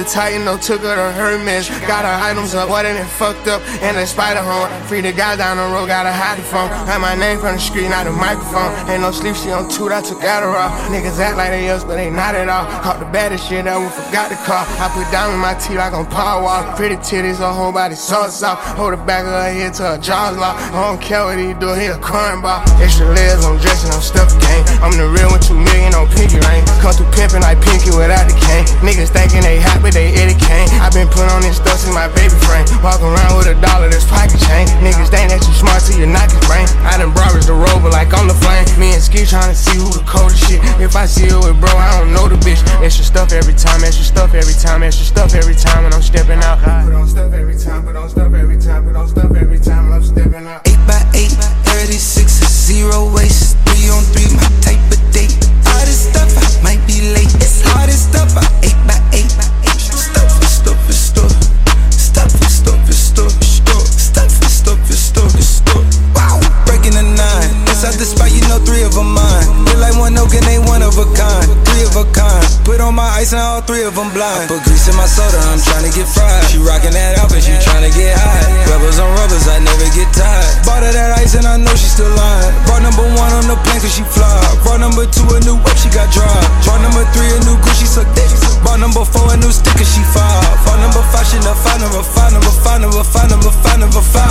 the Titan, no took her to Hermes. Got her items up, what it fucked up, and a spider horn. Free the guy down the road, gotta hide the phone. Had my name from the street, not the microphone. Ain't no sleep, she on toot, I took Adderall. Niggas act like they us, but they not at all. Caught the baddest shit ever, forgot the car. I put down in my teeth like on power wall. Pretty titties, her whole body sauce off. Hold the back of her head till her jaws locked. I don't care what he do, he a cornball. Extra layers, I'm dressing, I'm stuffed game. I'm the real with 2 million on pinky ring. Come through pimping like Pinky without the cane. Niggas thinking they hot, but they Eddie Kane. I been put on this stuff since my baby frame. Walk around with $1, that's pocket chain. Niggas think that you smart till you knock his brain. I done brought the rover like I'm the flame. Me and Ski tryna see who the coldest shit. If I see you with bro, I don't know the bitch. Extra stuff every time, extra stuff every time, extra stuff every time when I'm stepping out. Put on stuff every time, put on stuff every time, put on stuff every time when I'm stepping out. 8x8, 36 is 0 waste. 3 on 3, my type of date. All this stuff, I might be late. It's all this stuff, 8x8. Stuff is stuff is stuff. Stuff is stuff is stuff. Stuff is stuff is stuff is stuff. Wow, breaking the 9. Inside the spot, you know 3 of them mine. Feel like one oak and they 1 of a kind. 3 of a kind. Put on my ice and all 3 of them blind. I put grease in my soda, I'm trying to get fried. She rocking that outfit, she trying to get high. Rubbers on rubbers, I never get tired. Bought her that ice and I know she still lying. Brought number 1 on the plane cause she fly. Brought number 2 a new whip, she got dry. Brought number 3 a new Gucci, suck dick. Bought number 4 a new sticker, she 5. Bought number 5, she not 5, number 5, number 5, number 5, number 5, number 5.